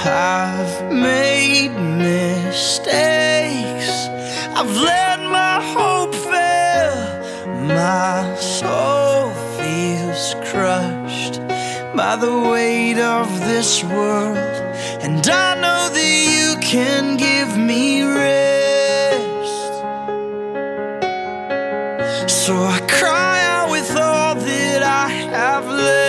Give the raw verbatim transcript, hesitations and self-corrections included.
I've made mistakes, I've let my hope fail. My soul feels crushed by the weight of this world, and I know that you can give me rest. So I cry out with all that I have left.